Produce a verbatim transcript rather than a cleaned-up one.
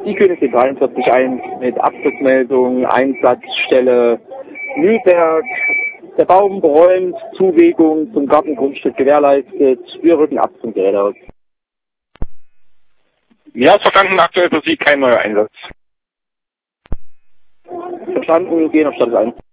die Königin dreiundvierzig eins mit Abschlussmeldung, Einsatzstelle Mühlberg. Der Baum beräumt, Zuwegung zum Gartengrundstück gewährleistet. Wir rücken ab zum Gerät aus. Ja, verstanden, aktuell für Sie kein neuer Einsatz. Verstanden, gehen auf Status eins.